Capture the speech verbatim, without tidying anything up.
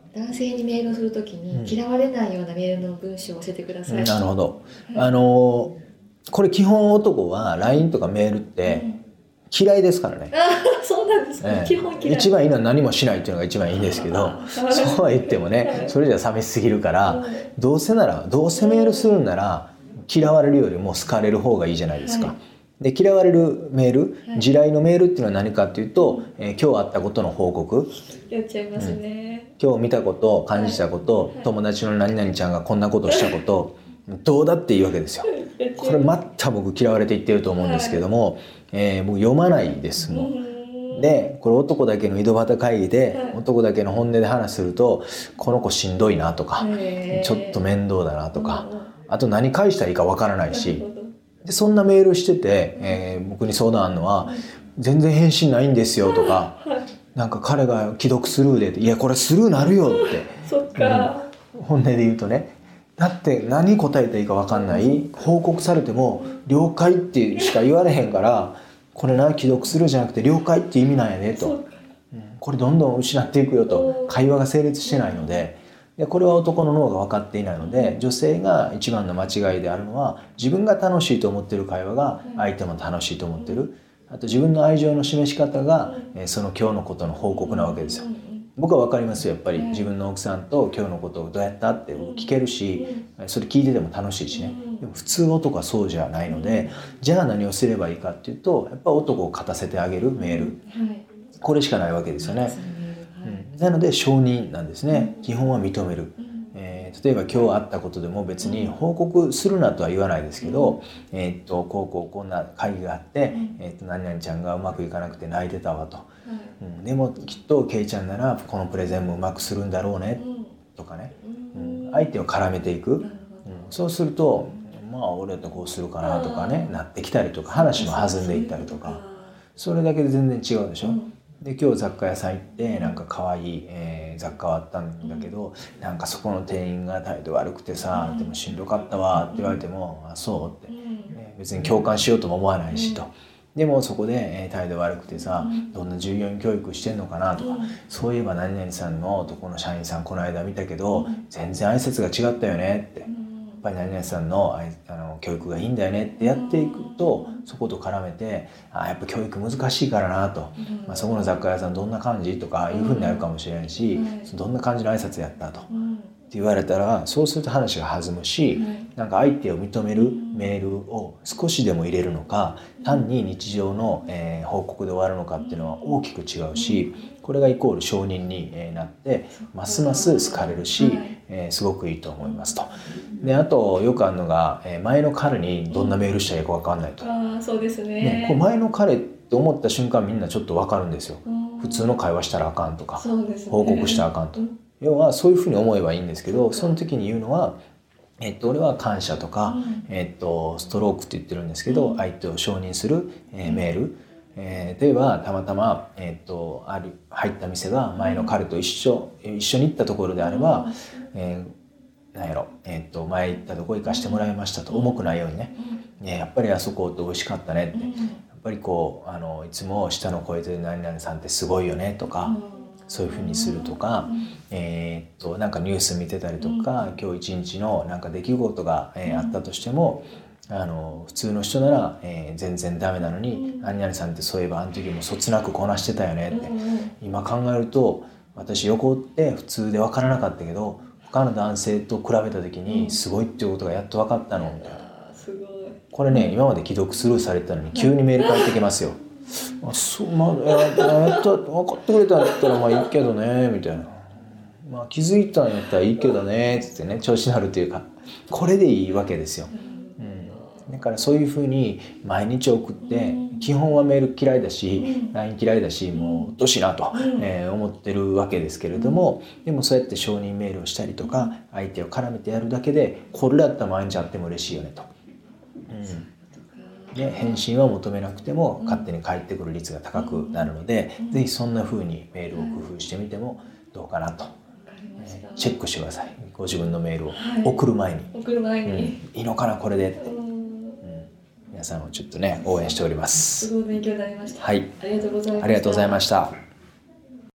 男性にメールをするときに嫌われないようなメールの文章を教えてください。 うん、なるほど、はい、あのこれ基本男は ライン とかメールって嫌いですからね、 うん、あ、そうなんですね、ええ、基本嫌い。 一番いいのは何もしないっていうのが一番いいんですけど、そうは言ってもねそれじゃ寂しすぎるから、どうせならどうせメールするんなら嫌われるよりも好かれる方がいいじゃないですか、はい、で嫌われるメール、はい、地雷のメールっていうのは何かっていうと、えー、今日あったことの報告やっちゃいますね、 うん、今日見たこと感じたこと、はい、友達の何々ちゃんがこんなことしたこと、はい、どうだっていいわけですよ。これまた僕嫌われていってると思うんですけども、はい、えー、僕読まないですもん。でこれ男だけの井戸端会議で、はい、男だけの本音で話するとこの子しんどいなとかちょっと面倒だなとか、あと何返したらいいかわからないし、でそんなメールしてて、えー、僕に相談あるのは全然返信ないんですよとか、なんか彼が既読スルーでいやこれスルーなるよってそっか、 うん、本音で言うとね、だって何答えたらいいか分かんない、報告されても了解ってしか言われへんから、これな既読するじゃなくて了解って意味なんやねと、うん、これどんどん失っていくよと、会話が成立してないので、でこれは男の脳が分かっていないので、女性が一番の間違いであるのは自分が楽しいと思っている会話が相手も楽しいと思ってる、あと自分の愛情の示し方がその今日のことの報告なわけですよ。僕は分かりますよ、やっぱり自分の奥さんと今日のことをどうやったって聞けるし、それ聞いてても楽しいしね。でも普通男はそうじゃないので、じゃあ何をすればいいかっていうと、やっぱ男を勝たせてあげるメール、これしかないわけですよね、うん、なので承認なんですね。基本は認める、えー、例えば今日あったことでも別に報告するなとは言わないですけど、えー、っとこうこうこんな会議があって、えー、っと何々ちゃんがうまくいかなくて泣いてたわと、うん、でもきっとケイちゃんならこのプレゼンもうまくするんだろうねとかね、うん、相手を絡めていく、うん、そうするとまあ俺だとこうするかなとかねなってきたりとか、話も弾んでいったりとか、それだけで全然違うでしょ。で今日雑貨屋さん行ってなんか可愛い、えー、雑貨はあったんだけど、なんかそこの店員が態度悪くてさ、でもしんどかったわって言われても、あそうって、ね、別に共感しようとも思わないしと。でもそこで、えー、態度悪くてさ、どんな従業員教育してんのかなとか、そういえば何々さんのとこの社員さんこの間見たけど全然挨拶が違ったよねって、やっぱり何々さんの、あの教育がいいんだよねってやっていくと、そこと絡めて、あやっぱ教育難しいからなと、まあ、そこの雑貨屋さんどんな感じとかいうふうになるかもしれんし、どんな感じの挨拶やったと、って言われたら、そうすると話が弾むし、なんか相手を認めるメールを少しでも入れるのか、単に日常の、えー、報告で終わるのかっていうのは大きく違うし、これがイコール承認になってますます好かれるし、えー、すごくいいと思いますと。であとよくあるのが、えー、前の彼にどんなメールしたらいいか分かんないと、 あそうですね、 ね、こう前の彼って思った瞬間みんなちょっと分かるんですよ。普通の会話したらあかんとか、ね、報告したらあかんと、要はそういうふうに思えばいいんですけど、その時に言うのはえっと、俺は感謝とか、うんえっと、ストロークって言ってるんですけど、うん、相手を承認する、えー、メール、えー、例えばたまたま、えっと、ある入った店が前の彼と一緒、一緒に行ったところであれば、うんえー、なんやろ、えっと、前行ったとこ行かしてもらいましたと、重くないようにね、ねやっぱりあそこって美味しかったねって、やっぱりこうあのいつも下の声で何々さんってすごいよねとか、そういうふうにするとか、うんえー、っとなんかニュース見てたりとか、うん、今日一日のなんか出来事が、えー、あったとしても、あの普通の人なら、えー、全然ダメなのに、うん、何々さんってそういえばあの時もそつなくこなしてたよねって、うん、今考えると私横って普通で分からなかったけど他の男性と比べた時にすごいっていうことがやっと分かったのみたいな、すごいこれね今まで既読スルーされてたのに急にメール返ってきますよ。あそうまあやった分かってくれたんだったらまあいいけどねみたいな、まあ、気づいたんやったらいいけどねっつってね調子になるというか、これでいいわけですよ、うん、だからそういうふうに毎日送って、基本はメール嫌いだし ライン 嫌いだしもううっとしいなと、えー、思ってるわけですけれども、でもそうやって承認メールをしたりとか相手を絡めてやるだけで、これだったら毎日あっても嬉しいよねと、うんで返信は求めなくても勝手に返ってくる率が高くなるので、うん、ぜひそんな風にメールを工夫してみてもどうかなと、えー、チェックしてください。ご自分のメールを送る前に、はい、送る前に、うん、いいのかなこれでって、うん、皆さんをちょっとね応援しております。 すごい勉強になりました。 はい、 ありがとうございました。 ありがとうございました。